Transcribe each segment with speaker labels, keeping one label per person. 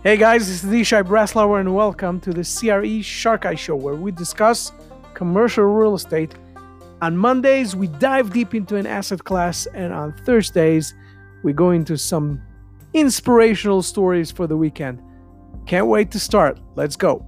Speaker 1: Hey guys, this is Yishai Breslauer and welcome to the CRE Shark Eye Show, where we discuss commercial real estate. On Mondays, we dive deep into an asset class, and on Thursdays, we go into some inspirational stories for the weekend. Can't wait to start. Let's go.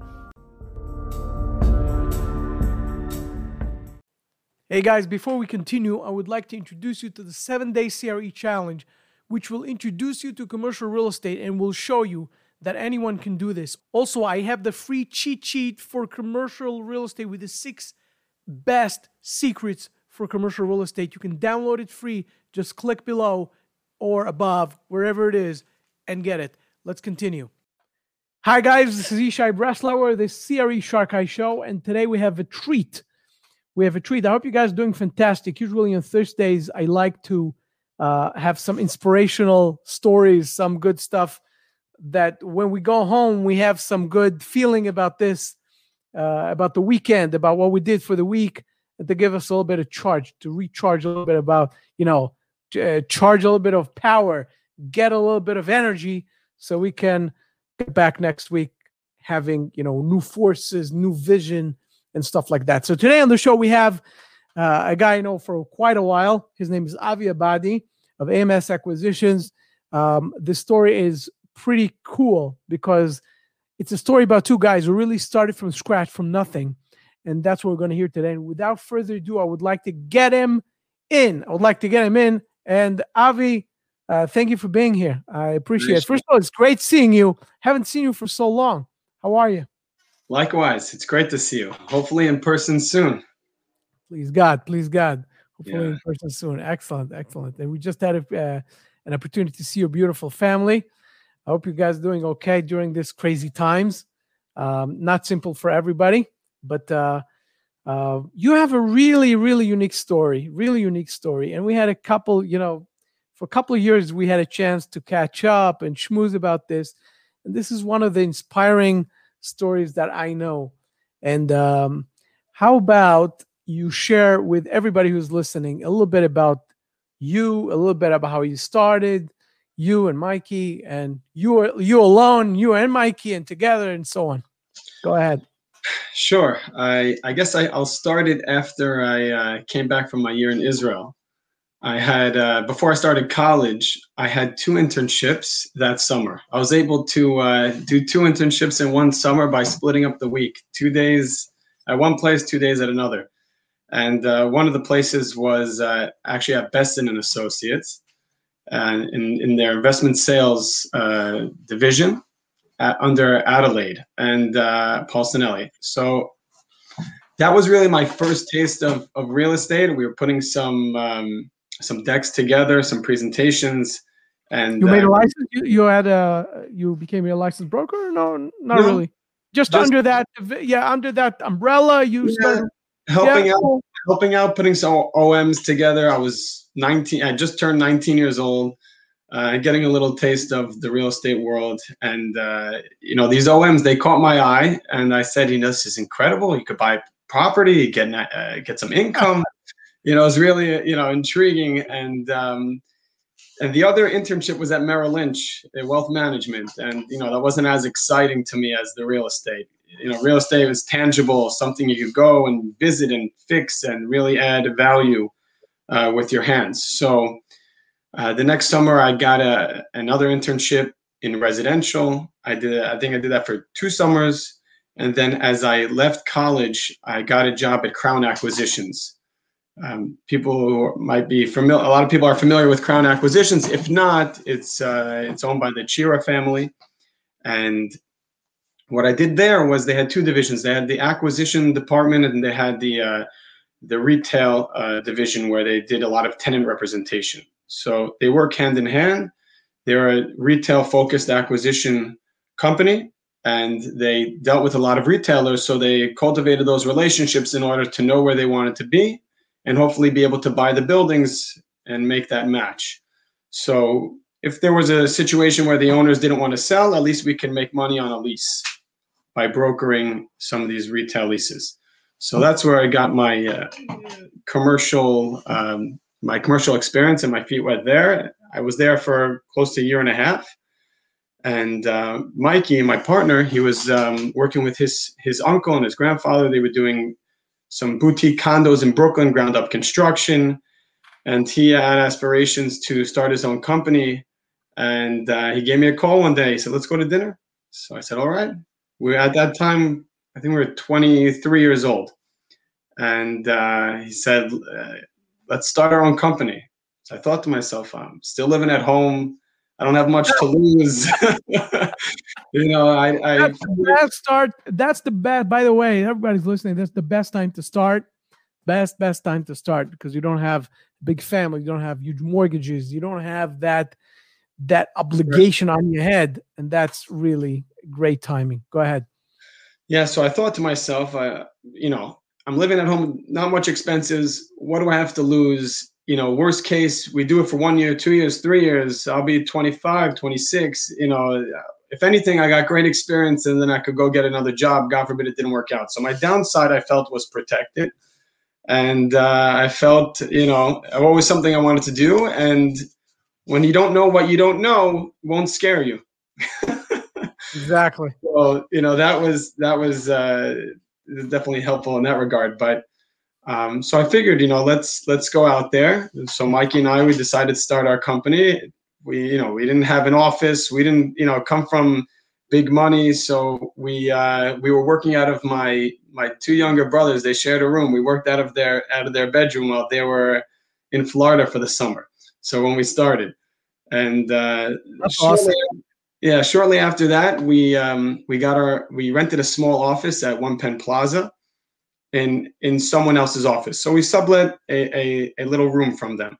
Speaker 1: Hey guys, before we continue, I would like to introduce you to the 7-Day CRE Challenge, which will introduce you to commercial real estate and will show you that anyone can do this. Also, I have the free cheat sheet for commercial real estate with the 6 best secrets for commercial real estate. You can download it free. Just click below or above, wherever it is, and get it. Let's continue. Hi guys, this is Yishai Breslauer, the CRE Shark Eye Show, and today we have a treat. I hope you guys are doing fantastic. Usually on Thursdays, I like to have some inspirational stories, some good stuff that when we go home, we have some good feeling about this, about the weekend, about what we did for the week, and to give us a little bit of charge, to recharge a little bit about, charge a little bit of power, get a little bit of energy so we can get back next week having, new forces, new vision, and stuff like that. So today on the show, we have a guy I know for quite a while. His name is Avi Abadi of AMS Acquisitions. This story is pretty cool because it's a story about two guys who really started from scratch, from nothing. And that's what we're going to hear today. And without further ado, I would like to get him in. And Avi, thank you for being here. I appreciate it. First of all, it's great seeing you. Haven't seen you for so long. How are you?
Speaker 2: Likewise. It's great to see you. Hopefully in person soon.
Speaker 1: Please God. Hopefully in person soon. Excellent. And we just had an opportunity to see your beautiful family. I hope you guys are doing okay during these crazy times. Not simple for everybody, but you have a really, really unique story. And we had a couple, for a couple of years, we had a chance to catch up and schmooze about this. And this is one of the inspiring stories that I know. And how about you share with everybody who's listening a little bit about you, a little bit about how you started, you and Mikey, and you alone, you and Mikey, and together, and so on. Go ahead.
Speaker 2: Sure. I guess I'll start it after I came back from my year in Israel. I had, before I started college, I had 2 internships that summer. I was able to do 2 internships in one summer by splitting up the week. 2 days at one place, 2 days at another. And one of the places was actually at Besson & Associates. In their investment sales division under Adelaide and Paul Sinelli. So that was really my first taste of real estate. We were putting some decks together, some presentations, and
Speaker 1: you made a license. You became a licensed broker? No, not really. Just under that, under that umbrella, you started
Speaker 2: helping out, putting some OMs together. I was 19. I just turned 19 years old, getting a little taste of the real estate world. And, these OMs, they caught my eye. And I said, this is incredible. You could buy property, get some income. It's really, intriguing. And the other internship was at Merrill Lynch, wealth management. And, that wasn't as exciting to me as the real estate. Real estate was tangible, something you could go and visit and fix and really add value with your hands. So the next summer, I got another internship in residential. I think I did that for 2 summers. And then as I left college, I got a job at Crown Acquisitions. People who might be familiar, a lot of people are familiar with Crown Acquisitions. If not, it's owned by the Chira family. And what I did there was they had 2 divisions. They had the acquisition department and they had the retail division where they did a lot of tenant representation. So they work hand in hand. They're a retail-focused acquisition company, and they dealt with a lot of retailers. So they cultivated those relationships in order to know where they wanted to be and hopefully be able to buy the buildings and make that match. So if there was a situation where the owners didn't want to sell, at least we can make money on a lease by brokering some of these retail leases. So that's where I got my commercial experience and my feet wet there. I was there for close to 1.5 years. And Mikey, my partner, he was working with his uncle and his grandfather. They were doing some boutique condos in Brooklyn, ground up construction, and he had aspirations to start his own company. And he gave me a call one day. He said, "Let's go to dinner." So I said, "All right." We at that time, I think we were 23 years old, and he said, "Let's start our own company." So I thought to myself, I'm still living at home. I don't have much to lose.
Speaker 1: That's the best start. That's the best. By the way, everybody's listening. That's the best time to start. Best time to start, because you don't have a big family, you don't have huge mortgages, you don't have that obligation on your head, and that's really great timing. Go ahead.
Speaker 2: Yeah. So I thought to myself, I'm living at home, not much expenses. What do I have to lose? Worst case, we do it for 1 year, 2 years, 3 years. I'll be 25, 26. If anything, I got great experience, and then I could go get another job. God forbid it didn't work out. So my downside, I felt, was protected. And I felt, always something I wanted to do. And when you don't know what you don't know, it won't scare you.
Speaker 1: Exactly.
Speaker 2: So, that was definitely helpful in that regard. But so I figured, let's go out there. So Mikey and I, we decided to start our company. We didn't have an office. We didn't, come from big money. So we were working out of my two younger brothers. They shared a room. We worked out of their bedroom while they were in Florida for the summer. So when we started, and
Speaker 1: that's awesome.
Speaker 2: Shortly after that, we rented a small office at One Penn Plaza in someone else's office. So we sublet a little room from them,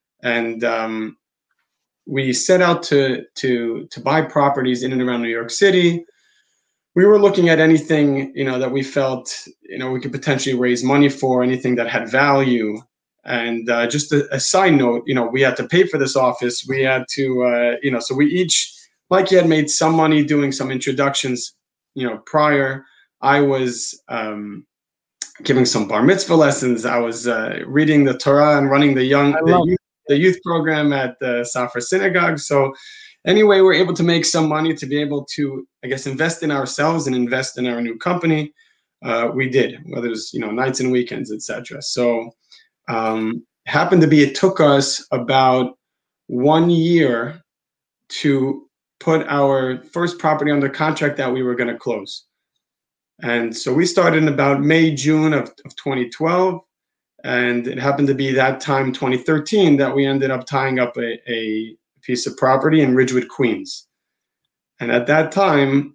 Speaker 2: and we set out to buy properties in and around New York City. We were looking at anything, that we felt, we could potentially raise money for, anything that had value. And just a side note, we had to pay for this office. We had to, so we each, Mikey had made some money doing some introductions, prior. I was giving some bar mitzvah lessons. I was reading the Torah and running the youth program at the Safra Synagogue. So anyway, we're able to make some money to be able to, I guess, invest in ourselves and invest in our new company. We did, whether it was, nights and weekends, etc. So happened to be, it took us about 1 year to put our first property under contract that we were going to close. And so we started in about May, June of 2012. And it happened to be that time, 2013, that we ended up tying up a piece of property in Ridgewood, Queens. And at that time,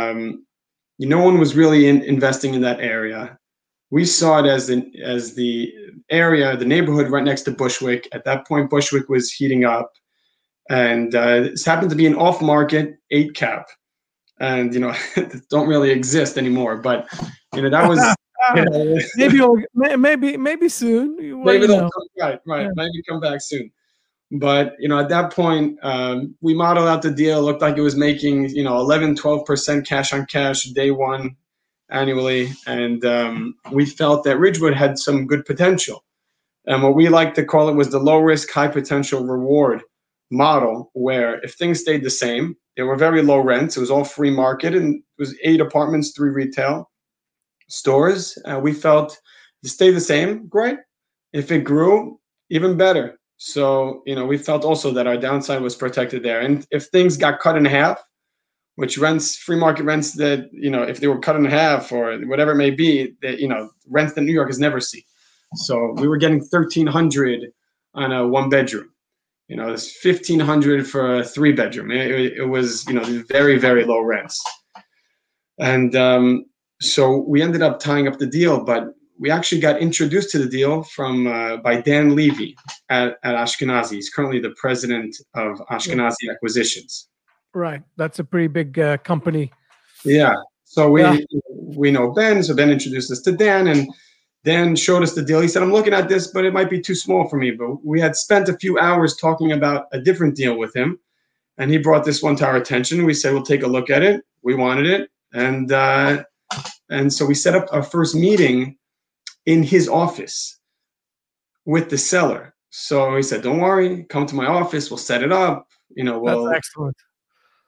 Speaker 2: no one was really investing in that area. We saw it as the area, the neighborhood right next to Bushwick. At that point, Bushwick was heating up. And this happened to be an off-market 8 cap. And, don't really exist anymore. But, that was...
Speaker 1: maybe soon.
Speaker 2: Maybe they'll come, right. Yeah. Maybe come back soon. But at that point, we modeled out the deal. It looked like it was making 11-12% cash on cash day one annually, and we felt that Ridgewood had some good potential. And what we like to call it was the low risk, high potential reward model, where if things stayed the same, they were very low rents. It was all free market, and it was 8 apartments, 3 retail stores. We felt to stay the same, great. If it grew, even better. So, we felt also that our downside was protected there. And if things got cut in half, which rents, free market rents that, if they were cut in half or whatever it may be, that, rents that New Yorkers never see. So we were getting $1,300 on a 1-bedroom. It's $1,500 for a 3-bedroom. It was, very, very low rents. And so we ended up tying up the deal, but we actually got introduced to the deal by Dan Levy at Ashkenazi. He's currently the president of Ashkenazi Acquisitions.
Speaker 1: Right. That's a pretty big company.
Speaker 2: Yeah. So we know Ben. So Ben introduced us to Dan, and Dan showed us the deal. He said, "I'm looking at this, but it might be too small for me." But we had spent a few hours talking about a different deal with him, and he brought this one to our attention. We said, "We'll take a look at it." We wanted it. And so we set up our first meeting in his office with the seller. So he said, "Don't worry, come to my office. We'll set it up.
Speaker 1: That's excellent.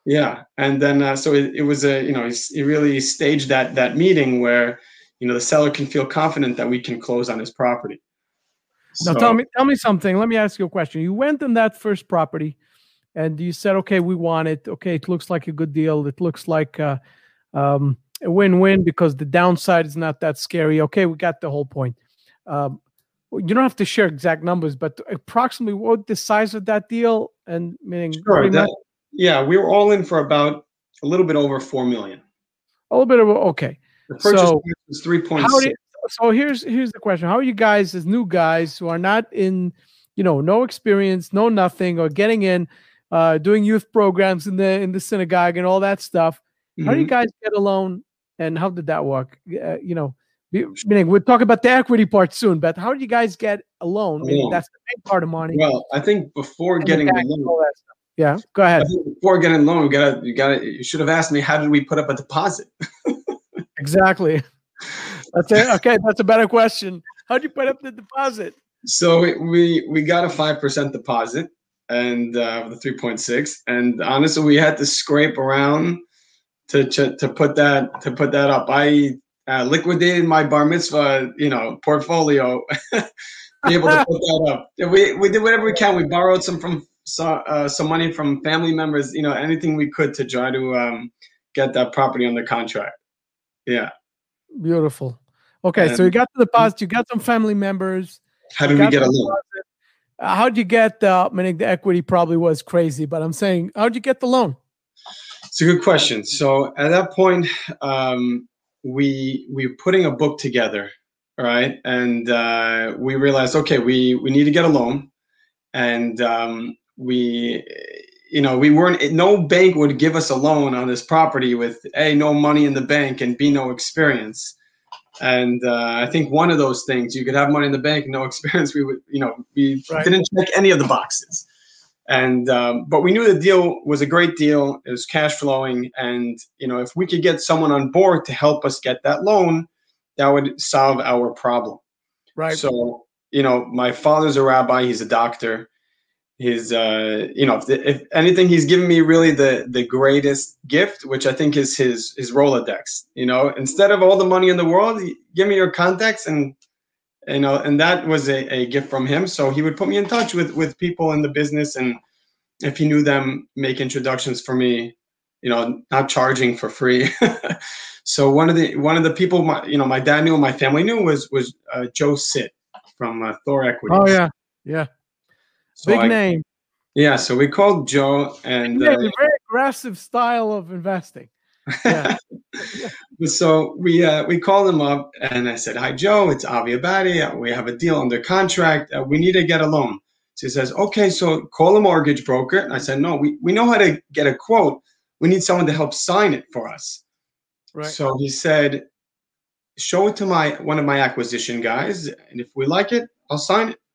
Speaker 2: Yeah, and then so it was a he really staged that meeting where the seller can feel confident that we can close on his property.
Speaker 1: Now
Speaker 2: So
Speaker 1: tell me something. Let me ask you a question. You went on that first property and you said, okay, we want it. Okay, it looks like a good deal. It looks like a win-win because the downside is not that scary. Okay, we got the whole point. You don't have to share exact numbers, but approximately what the size of that deal, and meaning
Speaker 2: sure,
Speaker 1: pretty much
Speaker 2: yeah, we were all in for about a little bit over 4 million.
Speaker 1: a little bit of okay.
Speaker 2: The purchase
Speaker 1: So
Speaker 2: price was 3.6.
Speaker 1: how do so here's the question: how are you guys as new guys who are not in, no experience, no nothing, or getting in, doing youth programs in the synagogue and all that stuff? How do you guys get a loan, and how did that work? Meaning we'll talk about the equity part soon, but how do you guys get a loan? Meaning that's the main part of money.
Speaker 2: Well, I think before getting the loan,
Speaker 1: all that stuff. Yeah, go ahead.
Speaker 2: I think before getting the loan, you should have asked me, how did we put up a deposit?
Speaker 1: Exactly. That's it. Okay, that's a better question. How'd you put up the deposit?
Speaker 2: So we got a 5% deposit, and the 3.6, and honestly, we had to scrape around to put that up. I liquidated my bar mitzvah, portfolio, be able to put that up. We did whatever we can. We borrowed some money from family members, anything we could to try to get that property under contract. Yeah.
Speaker 1: Beautiful. Okay, so you got the deposit, you got some family members.
Speaker 2: How did we get a loan?
Speaker 1: How'd you get meaning the equity probably was crazy, but I'm saying, how'd you get the loan?
Speaker 2: It's a good question. So at that point, we were putting a book together, right? And we realized, okay, we need to get a loan, and we weren't. No bank would give us a loan on this property with A, no money in the bank, and B, no experience. And I think one of those things, you could have money in the bank, no experience. We would, we didn't check any of the boxes. And but we knew the deal was a great deal. It was cash flowing, and if we could get someone on board to help us get that loan, that would solve our problem.
Speaker 1: Right.
Speaker 2: So my father's a rabbi. He's a doctor. His if anything, he's given me really the greatest gift, which I think is his Rolodex. Instead of all the money in the world, give me your contacts, and that was a gift from him. So he would put me in touch with people in the business, and if he knew them, make introductions for me, not charging for free. So one of the people my dad knew and my family knew was Joe Sitt from Thor Equities.
Speaker 1: Oh yeah, yeah. So big name.
Speaker 2: Yeah, so we called Joe, and
Speaker 1: a very aggressive style of investing. Yeah.
Speaker 2: So we called him up, and I said, "Hi, Joe. It's Avi Abadi. We have a deal under contract. We need to get a loan." So he says, "Okay, so call a mortgage broker." And I said, "No, we know how to get a quote. We need someone to help sign it for us." Right. So he said, "Show it to one of my acquisition guys, and if we like it, I'll sign it."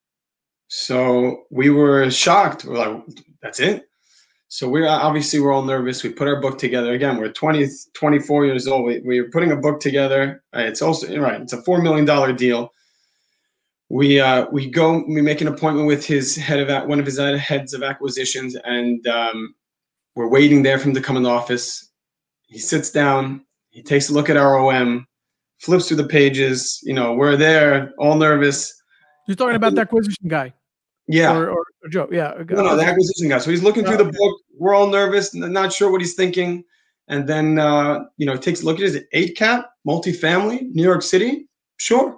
Speaker 2: So we were shocked. We're like, "That's it?" So we're all nervous. We put our book together. Again, we're 24 years old. We were putting a book together. It's also right. It's a $4 million deal. We make an appointment with one of his heads of acquisitions, and we're waiting there for him to come in the office. He sits down. He takes a look at our OM, flips through the pages. We're there, all nervous.
Speaker 1: You're talking about the acquisition guy.
Speaker 2: Yeah.
Speaker 1: Or Joe. Yeah.
Speaker 2: No, the acquisition guy. So he's looking through the book. We're all nervous, not sure what he's thinking. And then, he takes a look at his 8 cap, multifamily, New York City. Sure.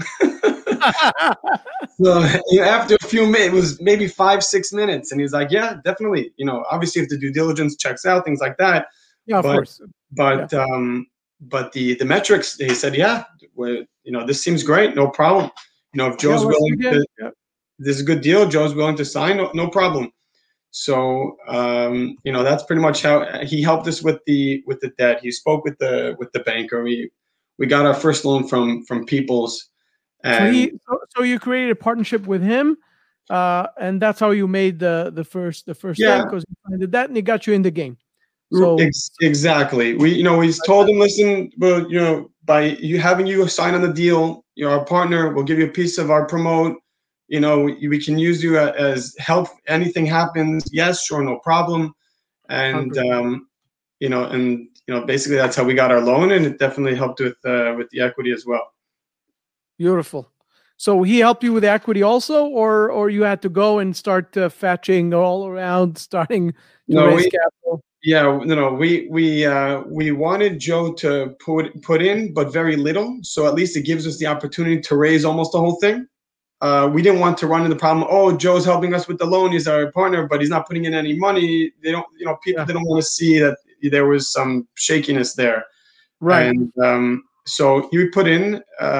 Speaker 2: So after a few minutes, it was maybe 5-6 minutes. And he's like, yeah, definitely. Obviously if the due diligence checks out, things like that.
Speaker 1: Yeah, of course.
Speaker 2: But the metrics, he said, yeah, this seems great. No problem. If Joe's willing to, this is a good deal. Joe's willing to sign. No problem. So that's pretty much how he helped us with the debt. He spoke with the banker. We got our first loan from People's. And
Speaker 1: so you created a partnership with him, and that's how you made the first thing, because he did that and he got you in the game. So
Speaker 2: exactly. We told him, listen, well, by having you sign on the deal, you're our partner. We'll give you a piece of our promote. We can use you as help. Anything happens, yes, sure, no problem. and basically that's how we got our loan, and it definitely helped with the equity as well.
Speaker 1: Beautiful. So he helped you with equity also, or you had to go and start fetching all around, starting to raise capital?
Speaker 2: Yeah, we wanted Joe to put in, but very little. So at least it gives us the opportunity to raise almost the whole thing. We didn't want to run into the problem. Oh, Joe's helping us with the loan. He's our partner, but he's not putting in any money. They don't, people didn't want to see that there was some shakiness there.
Speaker 1: Right.
Speaker 2: And so he put in,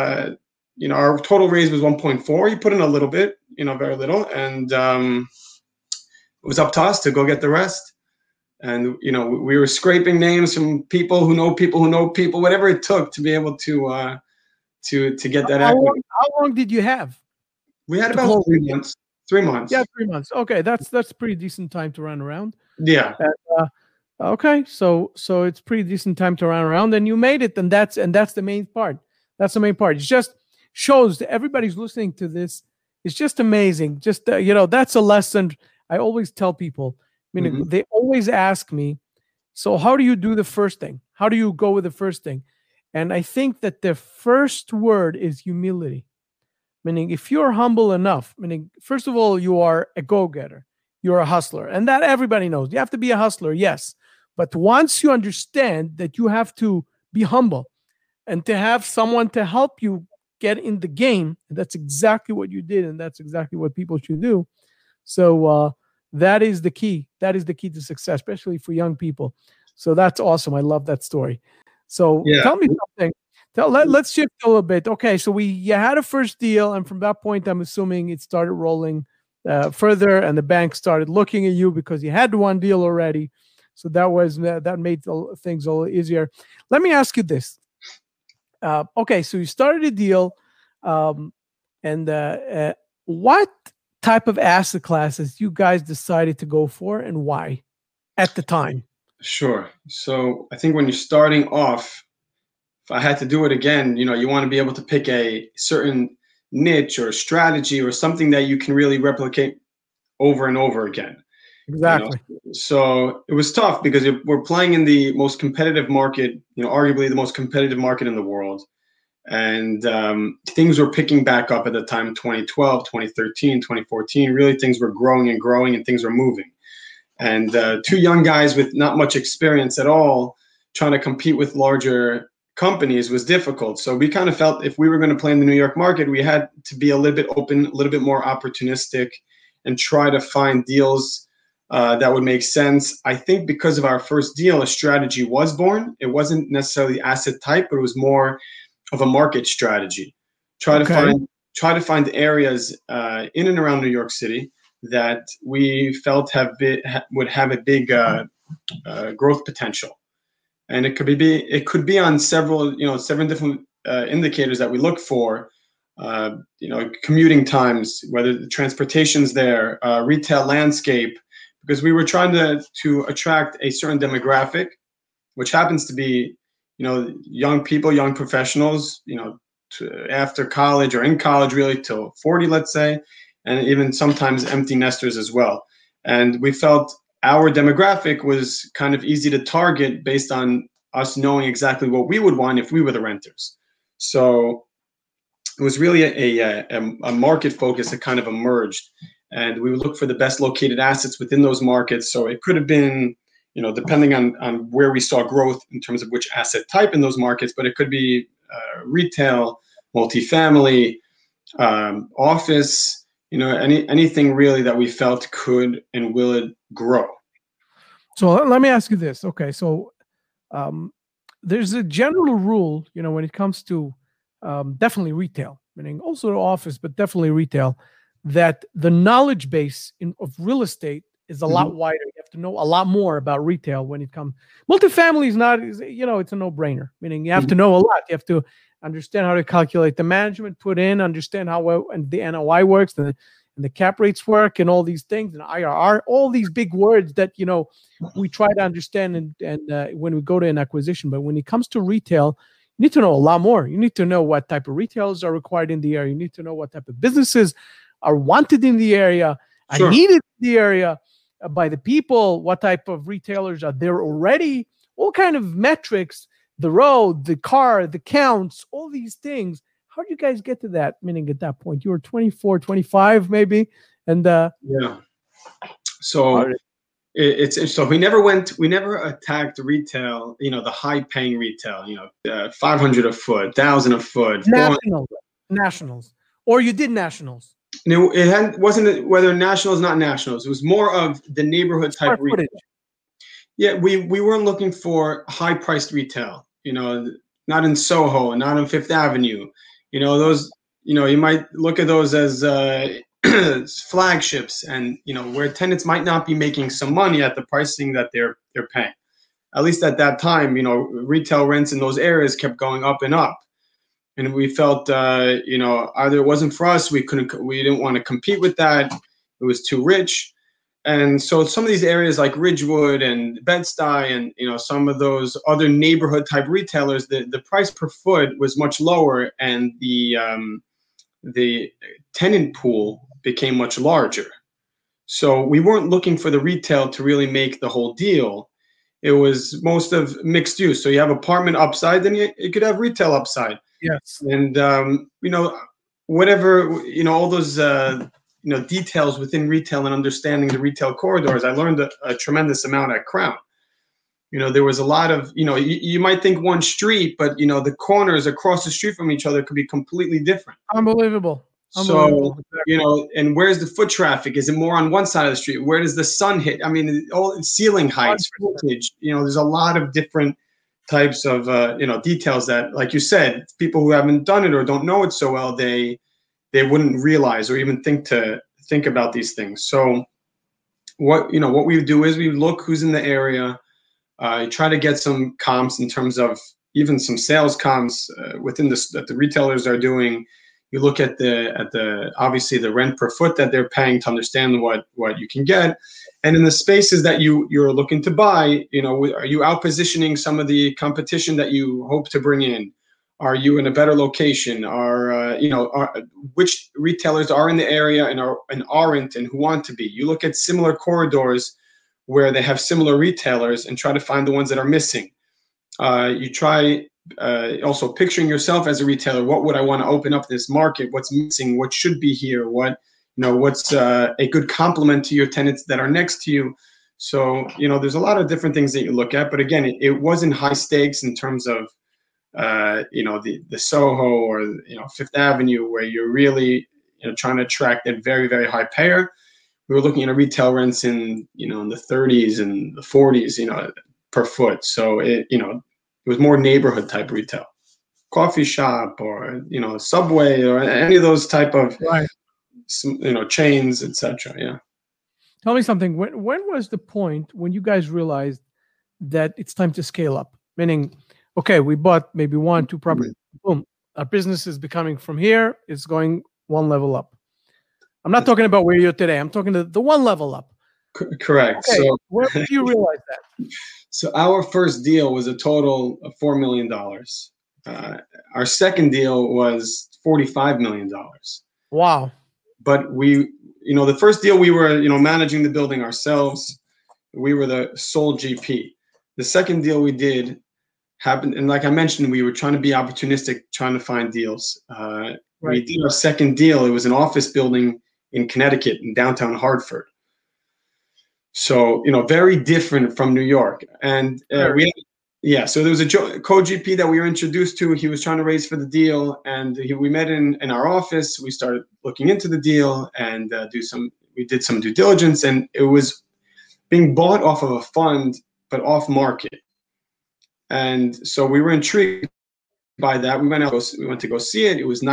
Speaker 2: our total raise was 1.4. He put in a little bit, very little. And it was up to us to go get the rest. And, we were scraping names from people who know people who know people, whatever it took to be able to get that equity.
Speaker 1: How long did you have?
Speaker 2: We had about 3 months. 3 months.
Speaker 1: Yeah, 3 months. Okay, that's pretty decent time to run around.
Speaker 2: Yeah.
Speaker 1: Okay, so it's pretty decent time to run around, and you made it, and that's the main part. That's the main part. It just shows that everybody's listening to this. It's just amazing. Just that's a lesson I always tell people. I mean, they always ask me, so how do you do the first thing? How do you go with the first thing? And I think that the first word is humility. Meaning, if you're humble enough, meaning, first of all, you are a go-getter. You're a hustler. And that everybody knows. You have to be a hustler, yes. But once you understand that you have to be humble and to have someone to help you get in the game, that's exactly what you did, and that's exactly what people should do. So that is the key. That is the key to success, especially for young people. So that's awesome. I love that story. So Tell me something. Let's shift a little bit. Okay, so you had a first deal, and from that point, I'm assuming it started rolling further, and the bank started looking at you because you had one deal already. So that made things a little easier. Let me ask you this. Okay, so you started a deal, and what type of asset classes you guys decided to go for, and why at the time?
Speaker 2: Sure. So I think when you're starting off, if I had to do it again, you want to be able to pick a certain niche or strategy or something that you can really replicate over and over again.
Speaker 1: Exactly.
Speaker 2: So it was tough because we're playing in the most competitive market, arguably the most competitive market in the world. And things were picking back up at the time, 2012, 2013, 2014. Really, things were growing and growing, and things were moving. And two young guys with not much experience at all trying to compete with larger companies was difficult. So we kind of felt if we were going to play in the New York market, we had to be a little bit open, a little bit more opportunistic, and try to find deals that would make sense. I think because of our first deal, a strategy was born. It wasn't necessarily asset type, but it was more of a market strategy. Try to find areas in and around New York City that we felt would have a big growth potential. And it could be on several different indicators that we look for. Commuting times, whether the transportation's there, retail landscape, because we were trying to attract a certain demographic, which happens to be young people, young professionals, after college or in college, really till 40, let's say, and even sometimes empty nesters as well. And we felt our demographic was kind of easy to target based on us knowing exactly what we would want if we were the renters. So it was really a market focus that kind of emerged, and we would look for the best located assets within those markets. So it could have been, depending on where we saw growth in terms of which asset type in those markets, but it could be retail, multifamily, office, anything really that we felt could and will grow.
Speaker 1: So let me ask you this. Okay, so there's a general rule, when it comes to definitely retail, meaning also office, but definitely retail, that the knowledge base of real estate is a lot wider. You have to know a lot more about retail when it comes. Multifamily is not, it's a no-brainer, meaning you have to know a lot. You have to understand how to calculate the management put in, understand how well and the NOI works, and the cap rates work, and all these things, and IRR, all these big words that we try to understand and when we go to an acquisition. But when it comes to retail, you need to know a lot more. You need to know what type of retailers are required in the area. You need to know what type of businesses are wanted in the area, are needed in the area. by the people, what type of retailers are there already, all kind of metrics, the road, the car, the counts, all these things. How do you guys get to that? Meaning at that point, you were 24, 25 maybe. And
Speaker 2: yeah. So so we never attacked retail, the high paying retail, 500 a foot, 1,000 a foot.
Speaker 1: Nationals. Or you did nationals.
Speaker 2: No, wasn't whether nationals, not nationals. It was more of the neighborhood type retail. Yeah, we weren't looking for high priced retail, not in Soho and not on Fifth Avenue. Those, you might look at those as flagships, and where tenants might not be making some money at the pricing that they're paying. At least at that time, retail rents in those areas kept going up and up, and we felt either it wasn't for us, we didn't want to compete with that, it was too rich. And so some of these areas like Ridgewood and Bed-Stuy and some of those other neighborhood type retailers, the price per foot was much lower, and the tenant pool became much larger. So we weren't looking for the retail to really make the whole deal. It was most of mixed use. So you have apartment upside, then you could have retail upside.
Speaker 1: Yes.
Speaker 2: And whatever, all those details within retail and understanding the retail corridors, I learned a tremendous amount at Crown. There was a lot of, you might think one street, but the corners across the street from each other could be completely different.
Speaker 1: Unbelievable.
Speaker 2: So, and where's the foot traffic? Is it more on one side of the street? Where does the sun hit? I mean, all ceiling heights, voltage, there's a lot of different types of, details that, like you said, people who haven't done it or don't know it so well, they wouldn't realize or even think about these things. So what we do is we look who's in the area, try to get some comps in terms of even some sales comps within that the retailers are doing. You look at the obviously the rent per foot that they're paying to understand what you can get, and in the spaces that you're looking to buy, are you out positioning some of the competition that you hope to bring in? Are you in a better location? Which retailers are in the area and aren't, and who want to be? You look at similar corridors where they have similar retailers and try to find the ones that are missing. You try also picturing yourself as a retailer. What would I want to open up this market? What's missing? What should be here? What's a good complement to your tenants that are next to you? So, there's a lot of different things that you look at. But again, it wasn't high stakes in terms of, the Soho or, Fifth Avenue, where you're really, trying to attract a very, very high payer. We were looking at retail rents in the 30s and the 40s, per foot. So it was more neighborhood type retail, coffee shop or Subway or any of those type of chains, etc. Yeah.
Speaker 1: Tell me something. When was the point when you guys realized that it's time to scale up? Meaning, okay, we bought maybe 1-2 properties. Boom, our business is becoming from here. It's going one level up. I'm not talking about where you're today. I'm talking to the one level up.
Speaker 2: Correct.
Speaker 1: Okay.
Speaker 2: So
Speaker 1: where did you realize that?
Speaker 2: So our first deal was a total of $4 million. Our second deal was $45 million.
Speaker 1: Wow.
Speaker 2: But the first deal we were, managing the building ourselves. We were the sole GP. The second deal we did happened, and like I mentioned, we were trying to be opportunistic, trying to find deals. We did our second deal. It was an office building in Connecticut, in downtown Hartford. So, very different from New York. And so there was a co-GP that we were introduced to. He was trying to raise for the deal, and we met in our office. We started looking into the deal and we did some due diligence, and it was being bought off of a fund, but off market. And so we were intrigued by that. We went to go see it. It was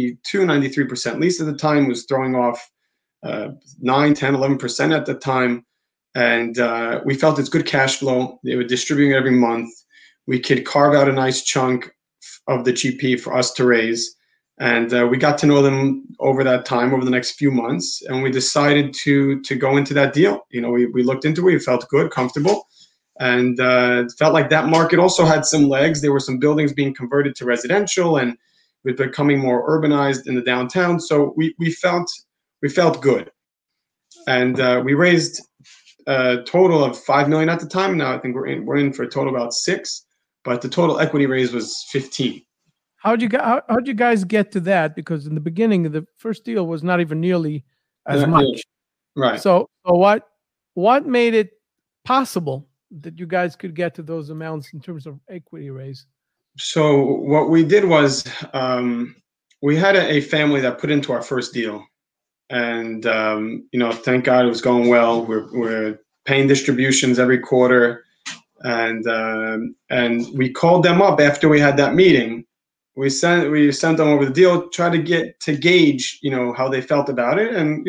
Speaker 2: 93% leased at the time. It was throwing off 9, 10, 11% at the time. And we felt it's good cash flow. They were distributing every month. We could carve out a nice chunk of the GP for us to raise. And we got to know them over that time, over the next few months. And we decided to go into that deal. We looked into it. We felt good, comfortable. And felt like that market also had some legs. There were some buildings being converted to residential, and it was becoming more urbanized in the downtown. So we felt good. And we raised a total of 5 million at the time. Now I think we're in for a total about 6, but the total equity raise was 15.
Speaker 1: How'd you guys get to that? Because in the beginning, the first deal was not even nearly as much.
Speaker 2: Yeah. Right.
Speaker 1: So what made it possible that you guys could get to those amounts in terms of equity raise?
Speaker 2: So what we did was we had a family that put into our first deal, and thank God it was going well. We're paying distributions every quarter, and we called them up after we had that meeting. We sent them over the deal, try to gauge how they felt about it, and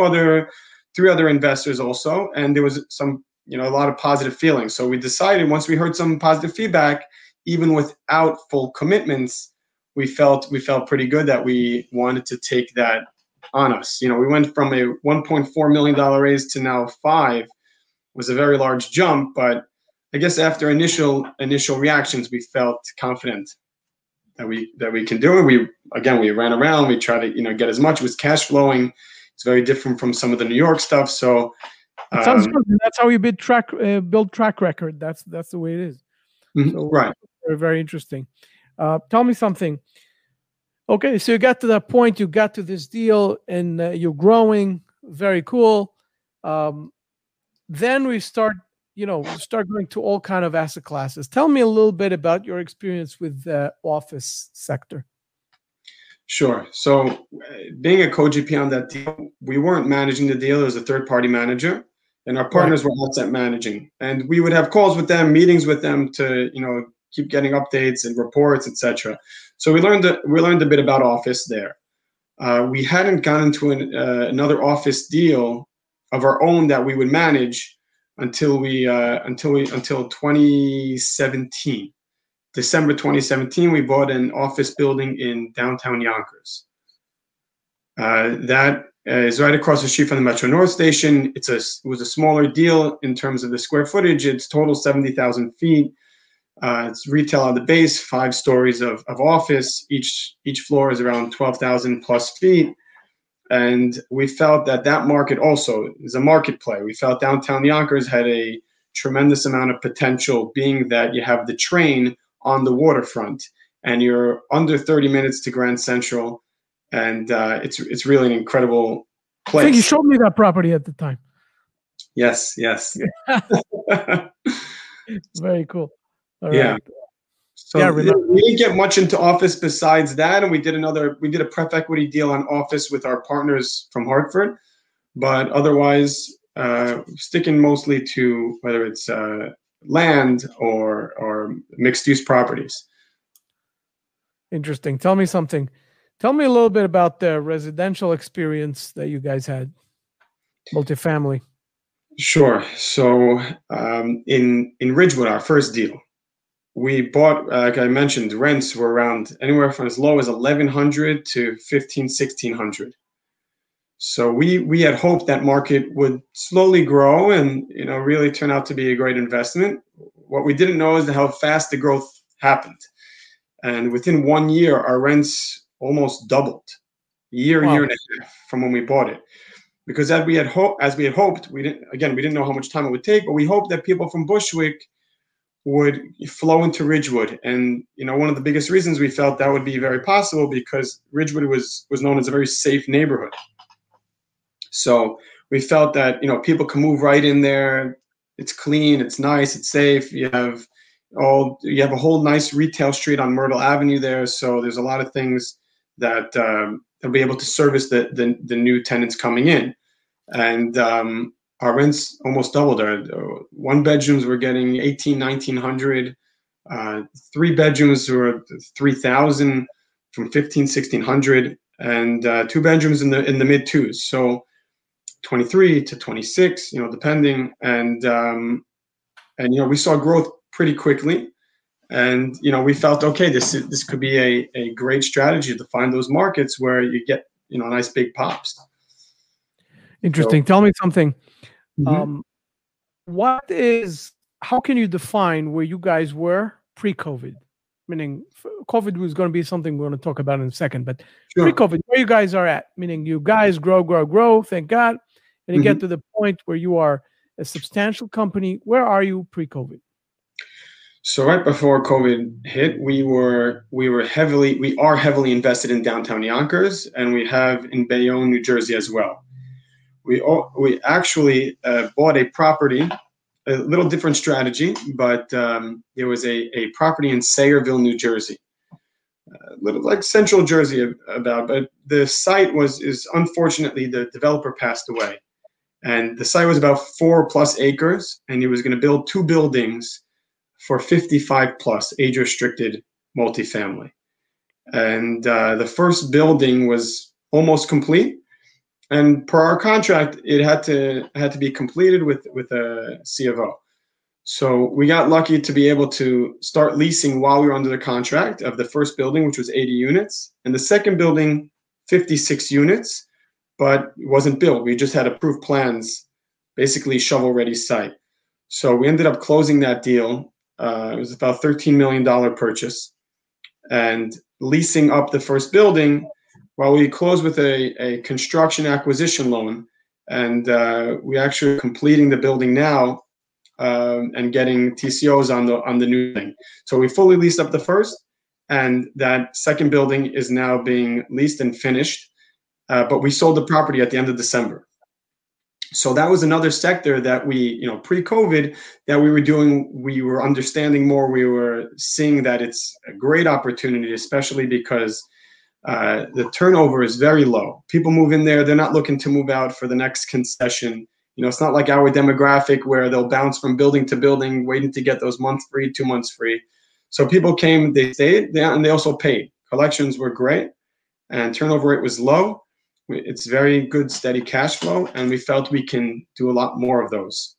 Speaker 2: 3 other investors also, and there was some a lot of positive feelings. So we decided, once we heard some positive feedback, even without full commitments, we felt pretty good that we wanted to take that on us. We went from a $1.4 million raise to now 5. Was a very large jump, but I guess after initial reactions, we felt confident that we can do it. We ran around, we tried to get as much. It was cash flowing. It's very different from some of the New York stuff. So
Speaker 1: it sounds good. That's how you build track record. That's the way it is. So,
Speaker 2: right.
Speaker 1: Very, very interesting. Tell me something. Okay, so you got to that point, you got to this deal, and you're growing. Very cool. Then we start going to all kind of asset classes. Tell me a little bit about your experience with the office sector.
Speaker 2: Sure. So being a co-GP on that deal, we weren't managing the deal. It was a third-party manager, and our partners were asset managing. And we would have calls with them, meetings with them to, keep getting updates and reports, etc. So we learned a bit about office there. We hadn't gone into another office deal of our own that we would manage until 2017. December 2017, we bought an office building in downtown Yonkers. That is right across the street from the Metro North Station. It was a smaller deal in terms of the square footage. It's total 70,000 feet. It's retail on the base, 5 stories of office. Each floor is around 12,000 plus feet. And we felt that market also is a market play. We felt downtown Yonkers had a tremendous amount of potential, being that you have the train on the waterfront and you're under 30 minutes to Grand Central, and it's really an incredible place.
Speaker 1: I think you showed me that property at the time.
Speaker 2: Yes.
Speaker 1: Very cool. All
Speaker 2: yeah.
Speaker 1: Right.
Speaker 2: So we didn't get much into office besides that, and we did a pref equity deal on office with our partners from Hartford, but otherwise sticking mostly to whether it's land or mixed use properties.
Speaker 1: Interesting. Tell me something. Tell me a little bit about the residential experience that you guys had, multifamily.
Speaker 2: Sure. So in Ridgewood, our first deal, we bought, like I mentioned, rents were around anywhere from as low as $1,100 to $1,600. So we had hoped that market would slowly grow and really turn out to be a great investment. What we didn't know is how fast the growth happened, and within 1 year, our rents almost doubled, year and a half from when we bought it. Because as we had hoped, we didn't know how much time it would take, but we hoped that people from Bushwick would flow into Ridgewood. And one of the biggest reasons we felt that would be very possible, because Ridgewood was known as a very safe neighborhood. So we felt that people can move right in there. It's clean, it's nice, it's safe. You have a whole nice retail street on Myrtle Avenue there. So there's a lot of things that they'll be able to service the new tenants coming in. And our rents almost doubled. Our 1 bedrooms were getting $1,800, 1900. 3 bedrooms were $3,000 from $1,500, 1,600, and 2 bedrooms in the mid twos. So 23 to 26, depending. And we saw growth pretty quickly. And we felt, okay, this could be a great strategy to find those markets where you get nice big pops.
Speaker 1: Interesting. So, tell me something.
Speaker 2: Mm-hmm.
Speaker 1: How can you define where you guys were pre-COVID? Meaning, COVID was going to be something we're going to talk about in a second, but sure. Pre-COVID, where you guys are at? Meaning, you guys grow, thank God, and you get to the point where you are a substantial company. Where are you pre-COVID?
Speaker 2: So right before COVID hit, we are heavily invested in downtown Yonkers, and we have in Bayonne, New Jersey as well. We actually bought a property, a little different strategy, but there was a property in Sayreville, New Jersey, a little like Central Jersey about, but the site is unfortunately the developer passed away, and the site was about 4+ acres, and he was going to build 2 buildings for 55 plus age restricted multifamily. And the first building was almost complete. And per our contract, it had to be completed with a C of O. So we got lucky to be able to start leasing while we were under the contract of the first building, which was 80 units, and the second building, 56 units, but it wasn't built. We just had approved plans, basically shovel-ready site. So we ended up closing that deal. It was about $13 million purchase, and leasing up the first building while we closed with a construction acquisition loan, and we actually are completing the building now and getting TCOs on the new thing. So we fully leased up the first, and that second building is now being leased and finished. But we sold the property at the end of December. So that was another sector that we, pre-COVID, that we were doing. We were understanding more. We were seeing that it's a great opportunity, especially because the turnover is very low. People move in there. They're not looking to move out for the next concession. It's not like our demographic where they'll bounce from building to building, waiting to get those months free, 2 months free. So people came, they stayed, and they also paid. Collections were great, and turnover rate was low. It's very good, steady cash flow, and we felt we can do a lot more of those.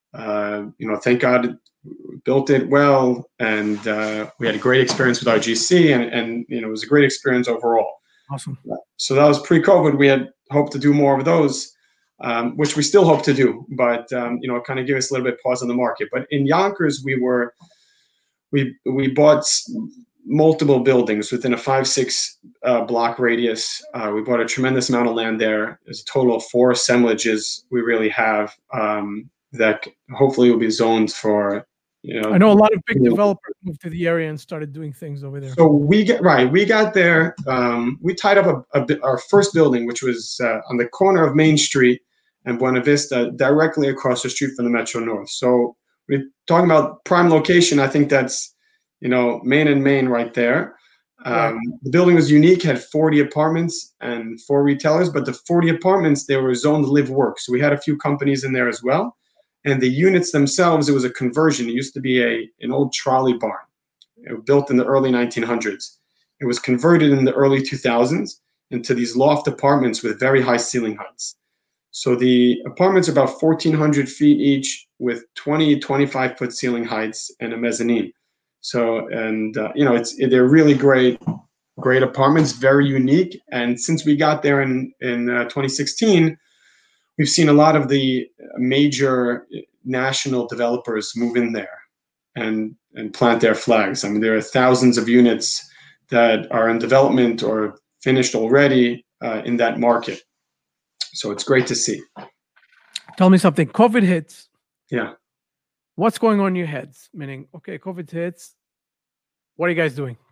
Speaker 2: Thank God we built it well, and we had a great experience with our GC, and it was a great experience overall.
Speaker 1: Awesome.
Speaker 2: So that was pre-COVID. We had hoped to do more of those, which we still hope to do, but kind of give us a little bit pause on the market. But in Yonkers, we bought multiple buildings within a 5-6 block radius. We bought a tremendous amount of land there. There's a total of 4 assemblages we really have that hopefully will be zoned for.
Speaker 1: I know a lot of big developers moved to the area and started doing things over there.
Speaker 2: So we got there. We tied up our first building, which was on the corner of Main Street and Buena Vista, directly across the street from the Metro North. So we're talking about prime location. I think that's Main and Main right there. The building was unique, had 40 apartments and 4 retailers, but the 40 apartments, they were zoned live work. So we had a few companies in there as well. And the units themselves, it was a conversion. It used to be an old trolley barn. It was built in the early 1900s. It was converted in the early 2000s into these loft apartments with very high ceiling heights. So the apartments are about 1,400 feet each with 20, 25-foot ceiling heights and a mezzanine. So, they're really great apartments, very unique. And since we got there in 2016, we've seen a lot of the major national developers move in there and plant their flags. I mean, there are thousands of units that are in development or finished already in that market. So it's great to see.
Speaker 1: Tell me something. COVID hits.
Speaker 2: Yeah.
Speaker 1: What's going on in your heads? Meaning, okay, COVID hits. What are you guys doing?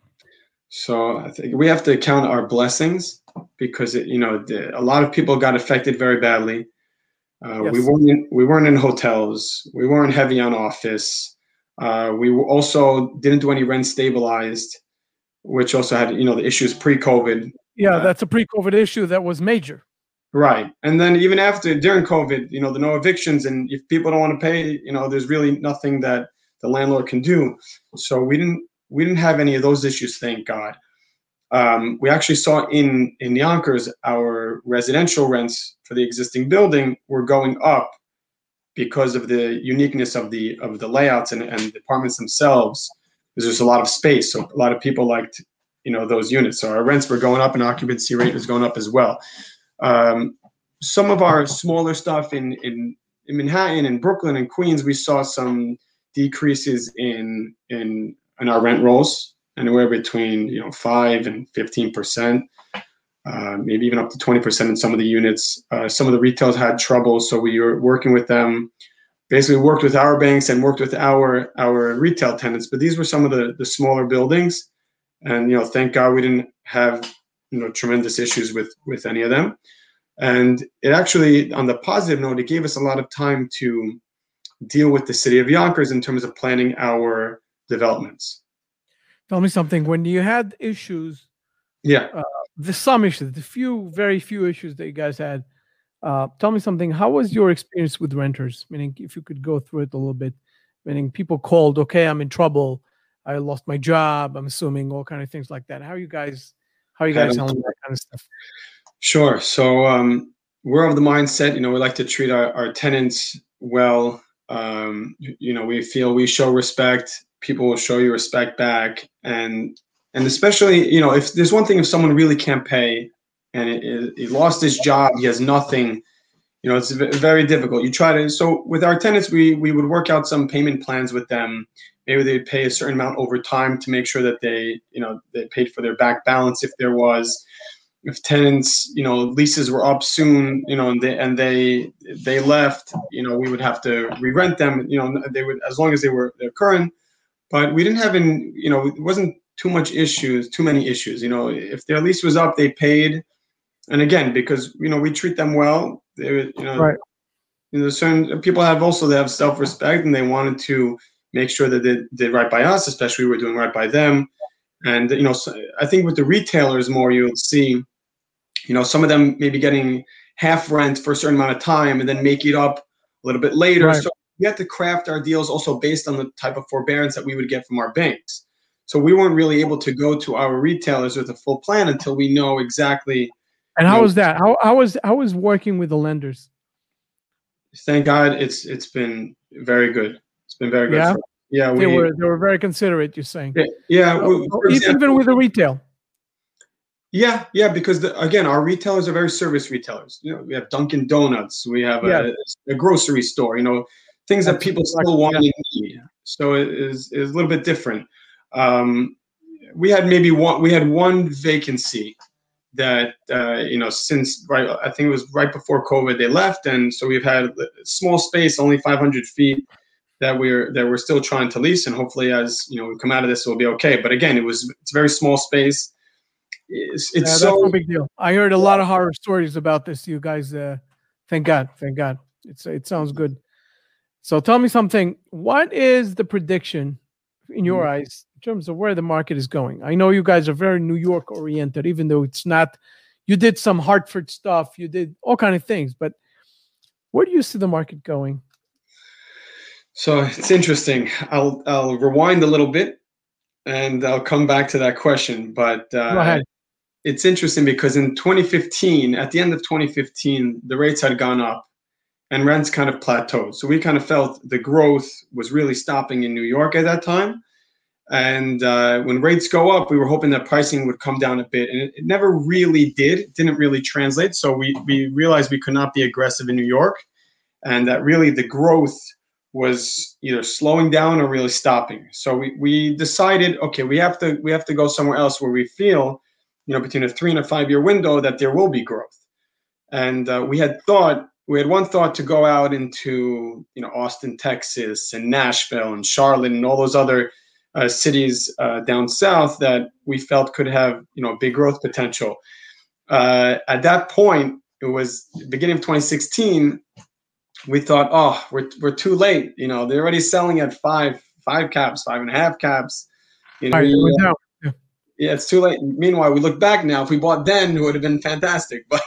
Speaker 2: So I think we have to count our blessings because a lot of people got affected very badly. Yes. We weren't in hotels. We weren't heavy on office. We also didn't do any rent stabilized, which also had the issues pre-COVID.
Speaker 1: Yeah, that's a pre-COVID issue that was major.
Speaker 2: Right. And then even during COVID, the no evictions, and if people don't want to pay, there's really nothing that the landlord can do. So we didn't have any of those issues, thank God. We actually saw in Yonkers, our residential rents for the existing building were going up because of the uniqueness of the layouts and the apartments themselves, because there's a lot of space. So a lot of people liked, those units. So our rents were going up and occupancy rate was going up as well. Some of our smaller stuff in Manhattan and Brooklyn and Queens, we saw some decreases in our rent rolls, anywhere between 5 and 15%, maybe even up to 20% in some of the units. Some of the retailers had trouble, so we were working with them basically worked with our banks and worked with our retail tenants. But these were some of the smaller buildings, and thank God we didn't have tremendous issues with any of them. And it actually, on the positive note, it gave us a lot of time to deal with the city of Yonkers in terms of planning our developments.
Speaker 1: Tell me something. When you had issues, some issues, very few issues that you guys had. Tell me something. How was your experience with renters? Meaning, if you could go through it a little bit. Meaning, people called, okay, I'm in trouble. I lost my job. I'm assuming all kind of things like that. How are you guys handling that kind of stuff?
Speaker 2: Sure. So we're of the mindset, we like to treat our tenants well. We feel we show respect, people will show you respect back. And especially, if there's one thing, if someone really can't pay and he lost his job, he has nothing, it's very difficult. So with our tenants, we would work out some payment plans with them. Maybe they pay a certain amount over time to make sure that they paid for their back balance if there was. If tenants, leases were up soon, and they left, we would have to re-rent them. They would, as long as they're current. But we didn't have it wasn't too many issues. If their lease was up, they paid. And again, because we treat them well, they
Speaker 1: right.
Speaker 2: Certain people they have self-respect, and they wanted to make sure that they did right by us, especially we're doing right by them. And so I think with the retailers more, you'll see. Some of them maybe getting half rent for a certain amount of time and then make it up a little bit later. Right. So we had to craft our deals also based on the type of forbearance that we would get from our banks. So we weren't really able to go to our retailers with a full plan until we know exactly.
Speaker 1: And how was that? How was working with the lenders?
Speaker 2: Thank God, it's been very good. It's been very good.
Speaker 1: Yeah, they were very considerate. You're saying.
Speaker 2: Yeah.
Speaker 1: Even with the retail.
Speaker 2: Yeah, because again, our retailers are very service retailers. We have Dunkin' Donuts, we have a grocery store. Things that people still want and need. So it is a little bit different. We had one vacancy that since I think it was right before COVID they left, and so we've had a small space, only 500 feet, that we're still trying to lease, and hopefully as we come out of this, it'll be okay. But again, it's a very small space. That's
Speaker 1: no big deal. I heard a lot of horror stories about this. You guys, thank God. It sounds good. So tell me something. What is the prediction in your eyes in terms of where the market is going? I know you guys are very New York oriented, even though it's not. You did some Hartford stuff. You did all kind of things, but where do you see the market going?
Speaker 2: So it's interesting. I'll rewind a little bit, and I'll come back to that question. But
Speaker 1: go ahead.
Speaker 2: It's interesting because in 2015, at the end of 2015, the rates had gone up and rents kind of plateaued. So we kind of felt the growth was really stopping in New York at that time. And when rates go up, we were hoping that pricing would come down a bit. And it never really did. It didn't really translate. So we realized we could not be aggressive in New York, and that really the growth was either slowing down or really stopping. So we decided, okay, we have to go somewhere else where we feel between a 3 and a 5 year window that there will be growth. And we had one thought to go out into, Austin, Texas, and Nashville and Charlotte and all those other cities down south that we felt could have, big growth potential. At that point, it was the beginning of 2016. We thought, oh, we're too late. They're already selling at 5 caps, 5.5 caps. Yeah, it's too late. Meanwhile, we look back now. If we bought then, it would have been fantastic. But,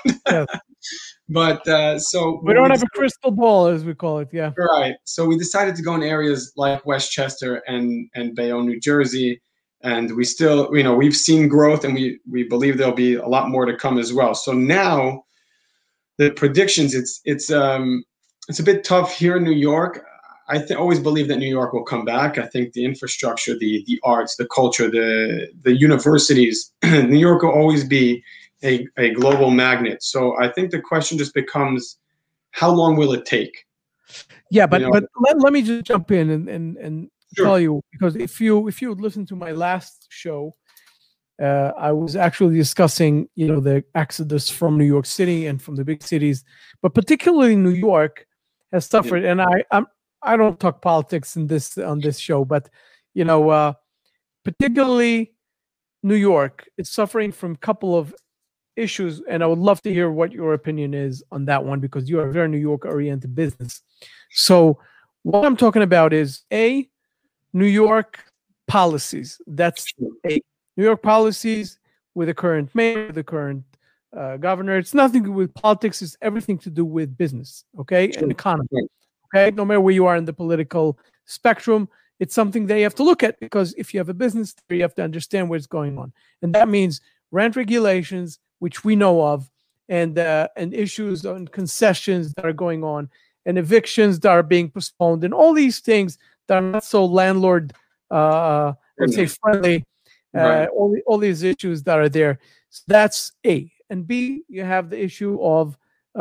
Speaker 2: so
Speaker 1: we don't have a crystal ball, as we call it. Yeah,
Speaker 2: right. So we decided to go in areas like Westchester and Bayonne, New Jersey, and we still, we've seen growth, and we believe there'll be a lot more to come as well. So now, the predictions, it's a bit tough here in New York. I always believe that New York will come back. I think the infrastructure, the arts, the culture, the universities, New York will always be a global magnet. So I think the question just becomes, how long will it take?
Speaker 1: Yeah, but let me just jump in and
Speaker 2: Sure.
Speaker 1: tell you, because if you would listen to my last show, I was actually discussing the exodus from New York City and from the big cities, but particularly New York has suffered, and I don't talk politics in this on this show, but particularly New York is suffering from a couple of issues, and I would love to hear what your opinion is on that one because you are a very New York oriented business. So what I'm talking about is New York policies. That's New York policies with the current mayor, the current governor. It's nothing to do with politics. It's everything to do with business, okay, and economy. Okay, no matter where you are in the political spectrum, it's something they have to look at because if you have a business, you have to understand what's going on, and that means rent regulations, which we know of, and issues on concessions that are going on, and evictions that are being postponed, and all these things that are not so landlord, let's say, friendly. Right. All these issues that are there. So that's A. And B, you have the issue of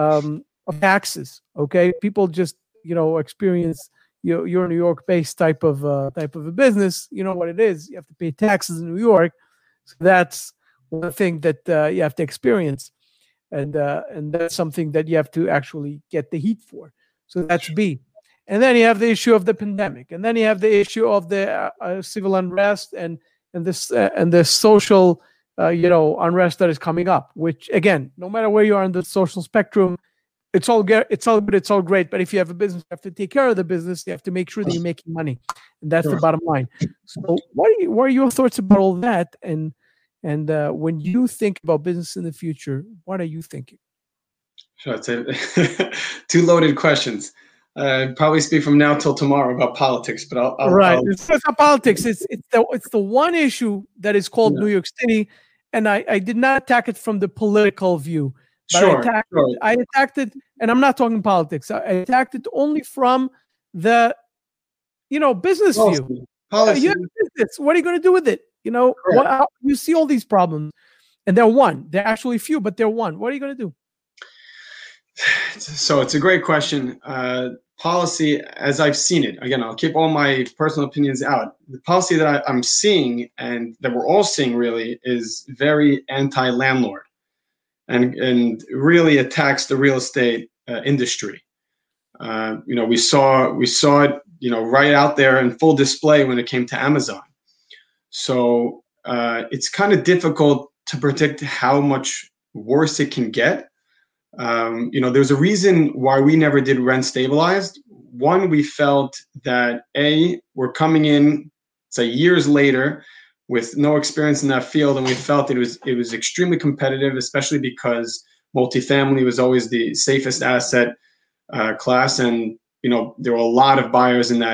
Speaker 1: taxes. Okay, people just experience you're a New York-based type of a business. You know what it is. You have to pay taxes in New York. So that's one thing that you have to experience, and that's something that you have to actually get the heat for. So that's B. And then you have the issue of the pandemic, and then you have the issue of the civil unrest and the social unrest that is coming up. Which again, no matter where you are in the social spectrum, it's all good, it's all great. But if you have a business, you have to take care of the business. You have to make sure that you're making money, and that's the bottom line. So, what are your thoughts about all that? And when you think about business in the future, what are you thinking?
Speaker 2: Sure, it's two loaded questions. Probably speak from now till tomorrow about politics, but
Speaker 1: it's not politics. It's the one issue that is called New York City, and I did not attack it from the political view. But I attacked it, and I'm not talking politics. I attacked it only from the business view. Policy. You have business. What are you going to do with it? You see all these problems, and they're actually few, but they're one. What are you going to do?
Speaker 2: So it's a great question. Policy, as I've seen it, again, I'll keep all my personal opinions out. The policy that I'm seeing and that we're all seeing really is very anti-landlord and really attacks the real estate industry. We saw it, right out there in full display when it came to Amazon. So it's kind of difficult to predict how much worse it can get. There's a reason why we never did rent stabilized. One, we felt that we're coming in, say, years later with no experience in that field, and we felt it was extremely competitive, especially because multifamily was always the safest asset class, and there were a lot of buyers in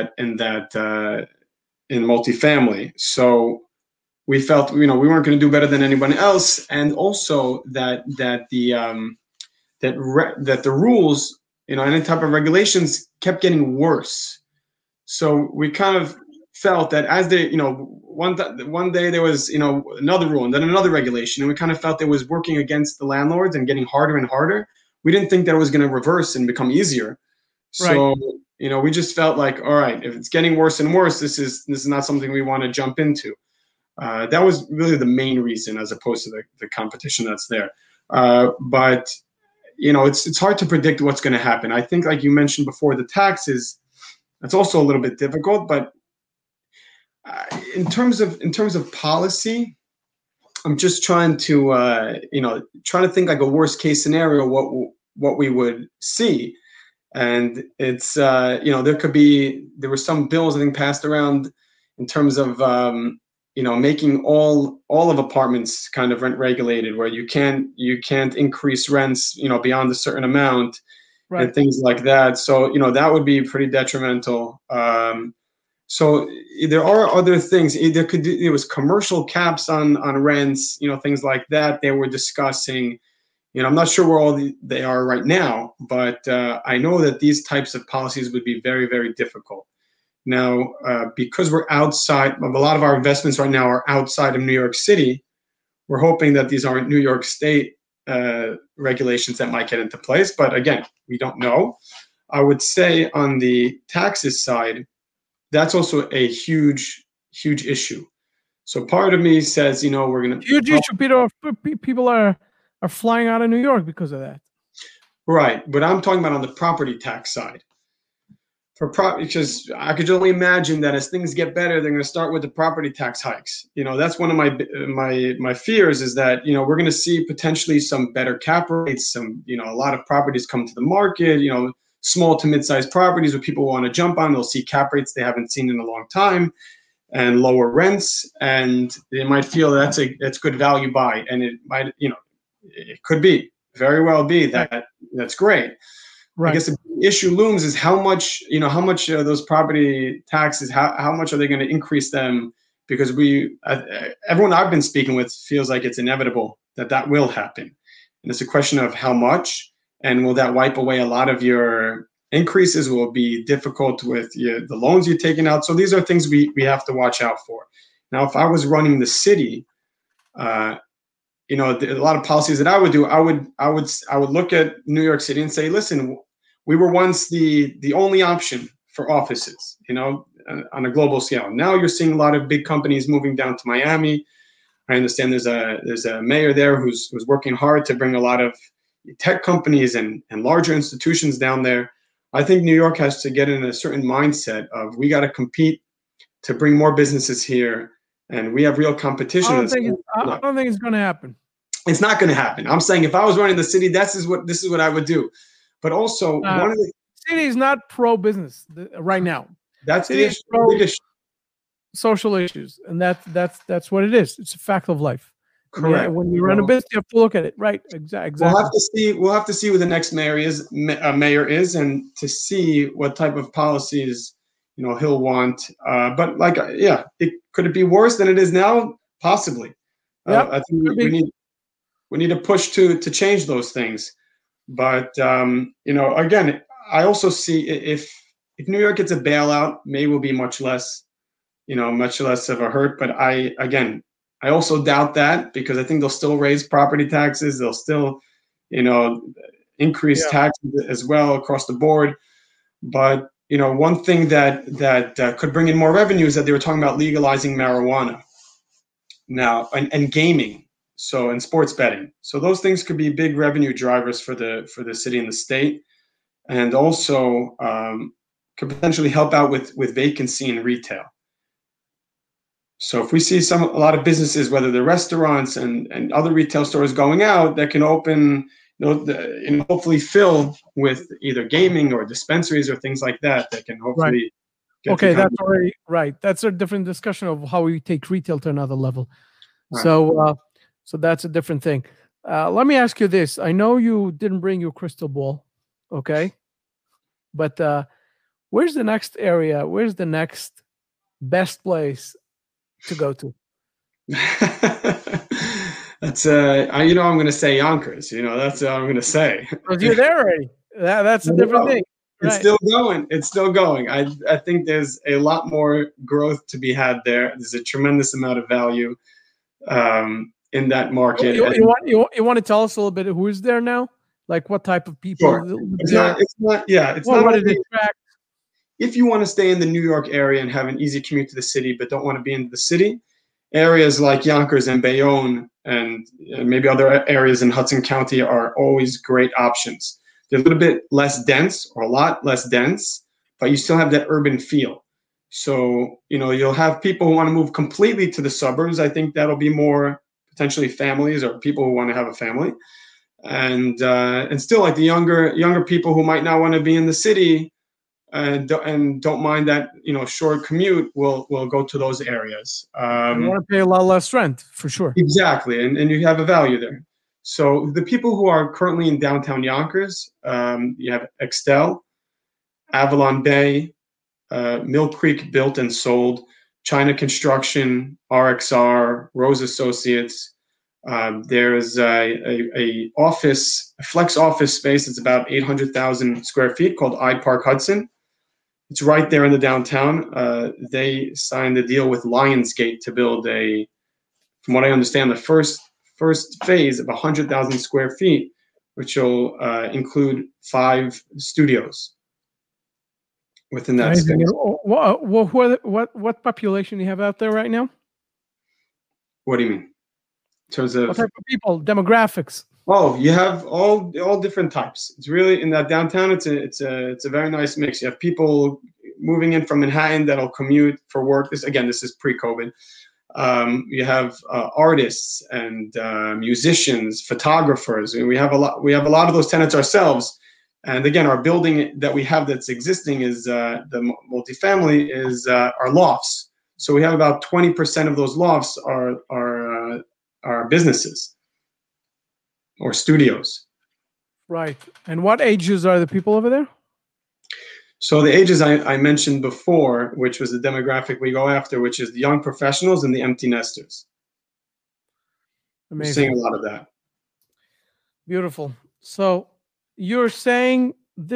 Speaker 2: multifamily. So we felt we weren't going to do better than anyone else, and also that the rules, any type of regulations kept getting worse. So we kind of felt that as they, one day there was, another rule and then another regulation, and we kind of felt it was working against the landlords and getting harder and harder. We didn't think that it was going to reverse and become easier. So, we just felt like, all right, if it's getting worse and worse, this is not something we want to jump into. That was really the main reason, as opposed to the competition that's there. But it's hard to predict what's going to happen. I think, like you mentioned before, the taxes, that's also a little bit difficult. But in terms of policy, I'm just trying to think like a worst case scenario, what we would see. And it's there were some bills I think passed around in terms of making all of apartments kind of rent regulated, where you can't increase rents, beyond a certain amount, right, and things like that. So, that would be pretty detrimental. So there are other things. It was commercial caps on rents, things like that they were discussing. I'm not sure where they are right now, but I know that these types of policies would be very, very difficult. Now, because we're outside, a lot of our investments right now are outside of New York City, we're hoping that these aren't New York State regulations that might get into place. But again, we don't know. I would say on the taxes side, that's also a huge, huge issue. So part of me says, we're going to...
Speaker 1: Huge issue. People are flying out of New York because of that.
Speaker 2: Right. But I'm talking about on the property tax side. because I could only imagine that as things get better, they're going to start with the property tax hikes. That's one of my fears, is that we're going to see potentially some better cap rates, a lot of properties come to the market, small to mid-sized properties where people want to jump on. They'll see cap rates they haven't seen in a long time, and lower rents, and they might feel that's good value buy, and it might it could be very well be that that's great. Right. I guess the issue looms is how much those property taxes, how much are they going to increase them? Because everyone I've been speaking with feels like it's inevitable that will happen. And it's a question of how much, and will that wipe away a lot of your increases? Will it be difficult with the loans you're taking out? So these are things we have to watch out for. Now, if I was running the city, a lot of policies that I would do, I would look at New York City and say, listen, we were once the only option for offices, on a global scale. Now you're seeing a lot of big companies moving down to Miami. I understand there's a mayor there who's working hard to bring a lot of tech companies and larger institutions down there. I think New York has to get in a certain mindset of, we got to compete to bring more businesses here, and we have real competition.
Speaker 1: I don't think it's going to happen.
Speaker 2: It's not going to happen. I'm saying if I was running the city, this is what I would do. But also, one of the
Speaker 1: city is not pro-business right now.
Speaker 2: That's the issue.
Speaker 1: Social issues, and that's what it is. It's a fact of life.
Speaker 2: Correct.
Speaker 1: Yeah, when you run a business, you have to look at it. Right. Exactly.
Speaker 2: We'll have to see who the next mayor is, and to see what type of policies he'll want. But could it be worse than it is now? Possibly. I think we need to push to change those things. But again, I also see if New York gets a bailout, May will be much less of a hurt. But I also doubt that, because I think they'll still raise property taxes. They'll still, increase taxes as well across the board. But one thing that could bring in more revenue is that they were talking about legalizing marijuana now, and gaming, and sports betting. So those things could be big revenue drivers for the city and the state, and also could potentially help out with vacancy in retail. So if we see a lot of businesses, whether they're restaurants and other retail stores going out, that can open, hopefully fill with either gaming or dispensaries or things like that can hopefully get
Speaker 1: that's already right. That's a different discussion of how we take retail to another level. Right. So that's a different thing. Let me ask you this. I know you didn't bring your crystal ball, okay? But where's the next area? Where's the next best place to go to?
Speaker 2: That's I'm going to say Yonkers. That's what I'm going to say.
Speaker 1: Because you're there already. That's a different thing.
Speaker 2: It's still going. It's still going. I think there's a lot more growth to be had there. There's a tremendous amount of value in that market.
Speaker 1: You want to tell us a little bit who is there now? Like what type of people?
Speaker 2: Sure. It's not. What did it attract? If you want to stay in the New York area and have an easy commute to the city, but don't want to be in the city, areas like Yonkers and Bayonne and maybe other areas in Hudson County are always great options. They're a little bit less dense, or a lot less dense, but you still have that urban feel. So, you'll have people who want to move completely to the suburbs. I think that'll be more potentially families or people who want to have a family. And still, like the younger people who might not want to be in the city and don't mind that short commute will go to those areas.
Speaker 1: You want to pay a lot less rent, for sure.
Speaker 2: Exactly, and you have a value there. So the people who are currently in downtown Yonkers, you have Extel, Avalon Bay, Mill Creek Built and Sold, China Construction, RXR, Rose Associates. There's a flex office space that's about 800,000 square feet called iPark Hudson. It's right there in the downtown. They signed a deal with Lionsgate to build from what I understand, the first phase of 100,000 square feet, which will include 5 studios within that space.
Speaker 1: What population do you have out there right now?
Speaker 2: What do you mean? In terms of
Speaker 1: what type of people, demographics?
Speaker 2: Oh, you have all different types. It's really in that downtown. It's a very nice mix. You have people moving in from Manhattan that'll commute for work. This is pre-COVID. You have artists and musicians, photographers. We have a lot. We have a lot of those tenants ourselves. And again, our building that we have that's existing is the multifamily is our lofts. So we have about 20% of those lofts are businesses or studios.
Speaker 1: Right. And what ages are the people over there?
Speaker 2: So the ages I mentioned before, which was the demographic we go after, which is the young professionals and the empty nesters. Amazing. We're seeing a lot of that.
Speaker 1: Beautiful. So you're saying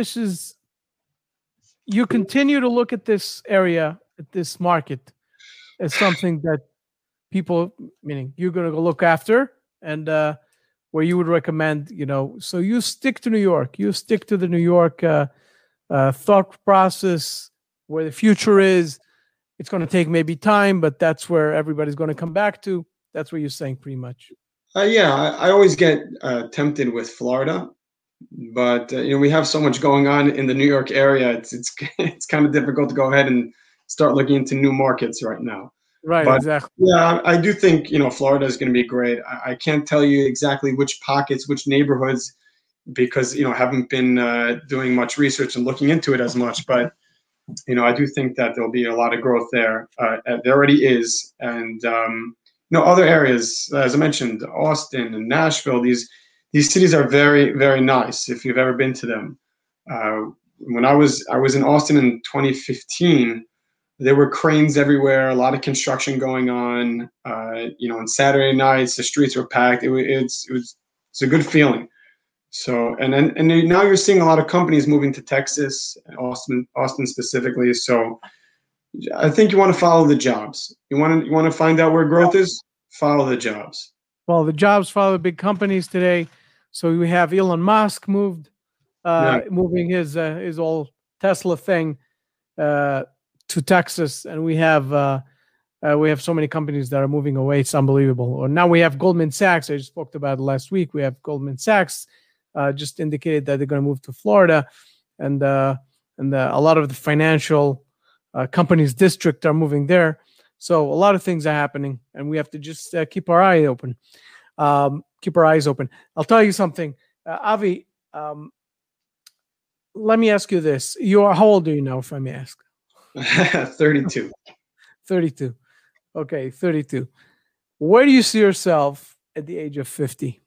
Speaker 1: you continue to look at this area, at this market, as something that people, meaning you're going to go look after, and where you would recommend, so you stick to New York. You stick to the New York thought process, where the future is. It's going to take maybe time, but that's where everybody's going to come back to. That's what you're saying, pretty much.
Speaker 2: Yeah, I always get tempted with Florida, but we have so much going on in the New York area. It's kind of difficult to go ahead and start looking into new markets right now.
Speaker 1: Right, but, exactly.
Speaker 2: Yeah, I do think Florida is going to be great. I can't tell you exactly which pockets, which neighborhoods, because I haven't been doing much research and looking into it as much. But I do think that there'll be a lot of growth there. There already is, and other areas, as I mentioned, Austin and Nashville. These cities are very, very nice if you've ever been to them. When I was in Austin in 2015. There were cranes everywhere, a lot of construction going on. On Saturday nights, the streets were packed. It's a good feeling. So, and now you're seeing a lot of companies moving to Texas, Austin specifically. So, I think you want to follow the jobs. You want to find out where growth is. Follow the jobs.
Speaker 1: Well, the jobs follow the big companies today. So we have Elon Musk moving his old Tesla thing to Texas, and we have so many companies that are moving away. It's unbelievable. Or now we have Goldman Sachs. I just spoke about it last week. We have Goldman Sachs just indicated that they're going to move to Florida, and a lot of the financial companies district are moving there. So a lot of things are happening, and we have to just keep our eyes open. Keep our eyes open. I'll tell you something, Avi. Let me ask you this: how old are you now, if I may ask?
Speaker 2: 32.
Speaker 1: 32. Okay, 32. Where do you see yourself at the age of 50?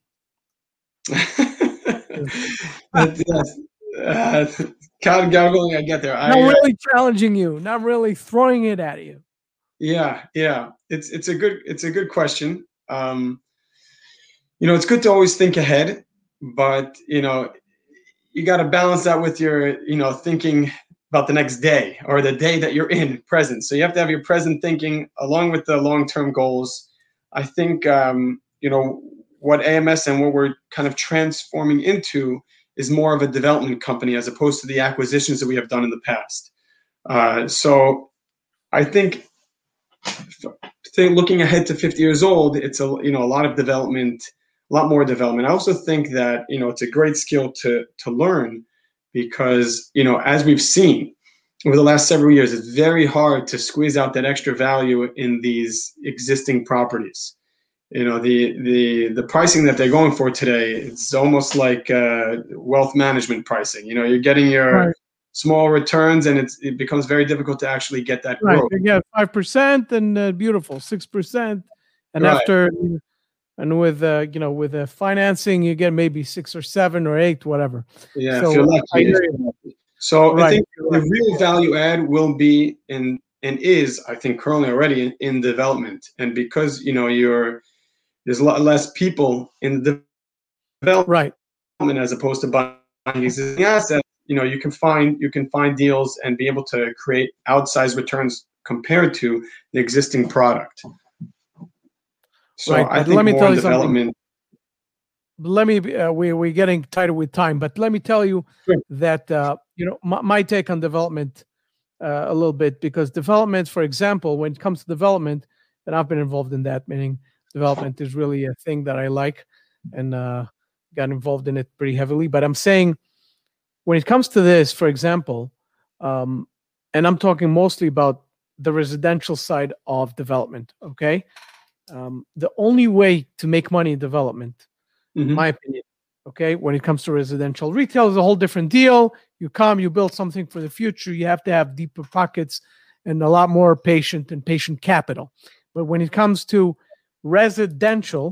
Speaker 2: Goggling, I get there.
Speaker 1: Not really challenging you, not really throwing it at you.
Speaker 2: Yeah. It's a good question. It's good to always think ahead, but you got to balance that with your thinking about the next day or the day that you're in present. So you have to have your present thinking along with the long-term goals. I think, what AMS and what we're kind of transforming into is more of a development company as opposed to the acquisitions that we have done in the past. So I think looking ahead to 50 years old, it's a lot of development, a lot more development. I also think that, it's a great skill to learn, because, as we've seen over the last several years, it's very hard to squeeze out that extra value in these existing properties. The pricing that they're going for today, it's almost like wealth management pricing. You're getting your small returns, and it becomes very difficult to actually get that growth.
Speaker 1: You get 5% and beautiful 6%, and after. And with with financing, you get maybe 6 or 7 or 8, whatever.
Speaker 2: Yeah, so if you're lucky. So I think the real value add will be and is, I think, currently already in development. And because there's a lot less people in the development as opposed to buying existing assets. You can find deals and be able to create outsized returns compared to the existing product. So I think let me tell you something.
Speaker 1: We're getting tighter with time, but let me tell you that my take on development a little bit, because development, for example, when it comes to development, and I've been involved in that, meaning development is really a thing that I like, and got involved in it pretty heavily. But I'm saying, when it comes to this, for example, and I'm talking mostly about the residential side of development. Okay, the only way to make money in development, in my opinion, okay, when it comes to residential, retail is a whole different deal. You come, you build something for the future. You have to have deeper pockets and a lot more patient capital. But when it comes to residential,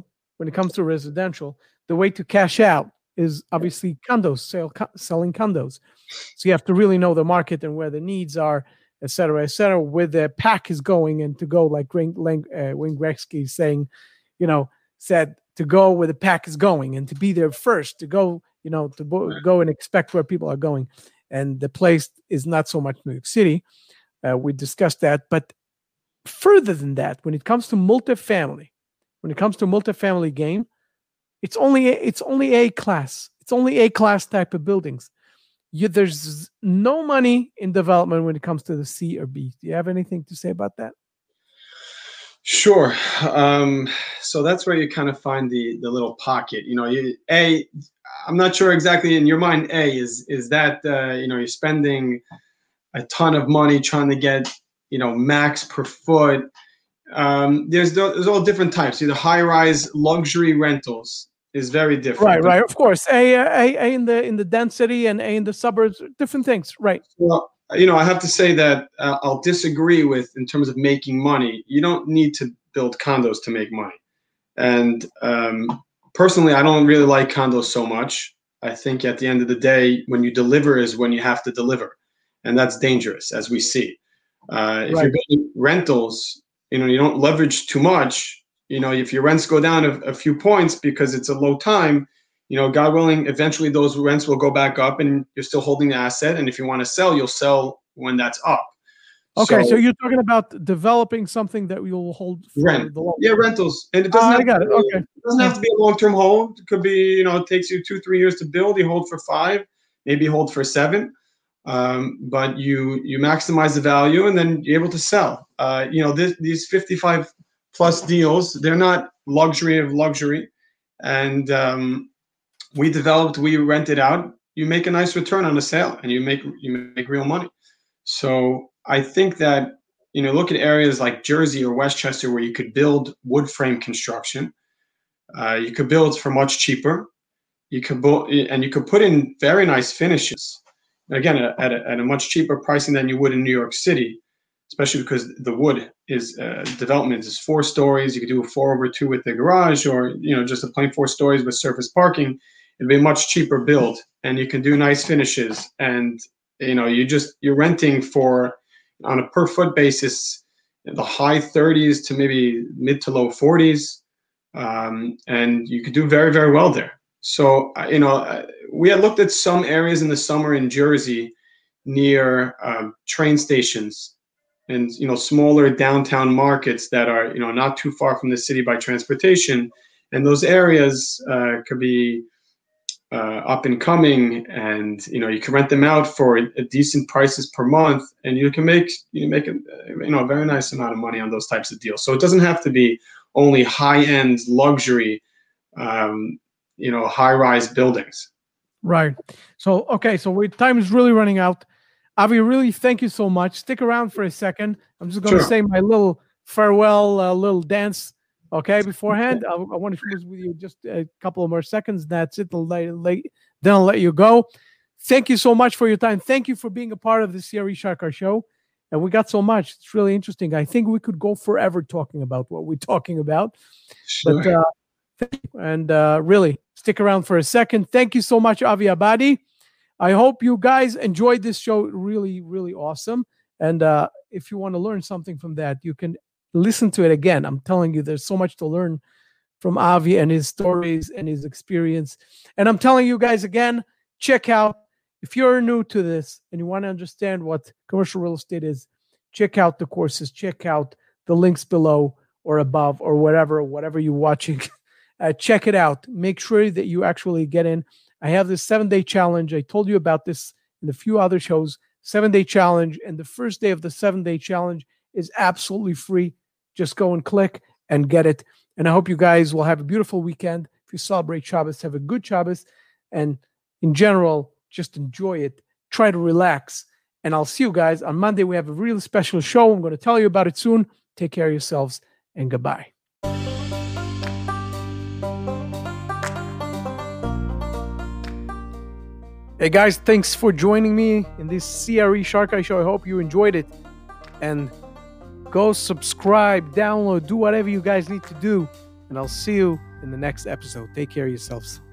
Speaker 1: the way to cash out is obviously condos, selling condos. So you have to really know the market and where the needs are, et cetera, where the pack is going, and to go, like Wayne Gretzky is saying, said to go where the pack is going and to be there first, to go, go and expect where people are going. And the place is not so much New York City. We discussed that. But further than that, when it comes to multifamily game, it's only A class. It's only A class type of buildings. There's no money in development when it comes to the C or B. Do you have anything to say about that?
Speaker 2: Sure. So that's where you kind of find the little pocket. I'm not sure exactly in your mind. Is that you're spending a ton of money trying to get max per foot. There's all different types. The high-rise luxury rentals is very different.
Speaker 1: Right. Of course, A in the density and A in the suburbs, different things. Right.
Speaker 2: Well, I have to say that I'll disagree with in terms of making money. You don't need to build condos to make money. And personally, I don't really like condos so much. I think at the end of the day, when you deliver is when you have to deliver. And that's dangerous, as we see. If you're building rentals, you don't leverage too much. If your rents go down a few points because it's a low time, God willing, eventually those rents will go back up and you're still holding the asset. And if you want to sell, you'll sell when that's up.
Speaker 1: Okay, so you're talking about developing something that you'll hold for
Speaker 2: rentals. And it doesn't
Speaker 1: It
Speaker 2: doesn't have to be a long-term hold. It could be, it takes you 2-3 years to build. You hold for 5, maybe hold for 7. But you maximize the value and then you're able to sell. These 55 plus deals, they're not luxury of luxury. And we rent it out. You make a nice return on the sale and you make real money. So I think that, look at areas like Jersey or Westchester where you could build wood frame construction. You could build for much cheaper. You could put in very nice finishes. Again, at a much cheaper pricing than you would in New York City, especially because the wood is development is 4 stories. You could do a 4/2 with the garage, or just a plain 4 stories with surface parking. It'd be a much cheaper build, and you can do nice finishes. And you're renting for, on a per foot basis, the high 30s to maybe mid to low 40s, and you could do very, very well there. So we had looked at some areas in the summer in Jersey near train stations and smaller downtown markets that are not too far from the city by transportation, and those areas could be up and coming, and you can rent them out for a decent prices per month, and you can make a very nice amount of money on those types of deals. So it doesn't have to be only high-end luxury high-rise buildings.
Speaker 1: Right. So, okay. So time is really running out. Avi, really, thank you so much. Stick around for a second. I'm just going to say my little farewell, little dance. Okay. Beforehand, I want to cruise with you just a couple of more seconds. That's it. Then I'll let you go. Thank you so much for your time. Thank you for being a part of the CRE Shakar show. And we got so much. It's really interesting. I think we could go forever talking about what we're talking about.
Speaker 2: Sure.
Speaker 1: But really, stick around for a second. Thank you so much, Avi Abadi. I hope you guys enjoyed this show. Really, really awesome. And if you want to learn something from that, you can listen to it again. I'm telling you, there's so much to learn from Avi and his stories and his experience. And I'm telling you guys again, check out, if you're new to this and you want to understand what commercial real estate is, check out the courses, check out the links below or above or whatever you're watching. Check it out. Make sure that you actually get in. I have this 7-day challenge. I told you about this in a few other shows. 7-day challenge. And the first day of the 7-day challenge is absolutely free. Just go and click and get it. And I hope you guys will have a beautiful weekend. If you celebrate Shabbos, have a good Shabbos. And in general, just enjoy it. Try to relax And I'll see you guys on Monday. We have a really special show. I'm going to tell you about it soon. Take care of yourselves and goodbye. Hey guys, thanks for joining me in this CRE Shark Eye show. I hope you enjoyed it. And go subscribe, download, do whatever you guys need to do. And I'll see you in the next episode. Take care of yourselves.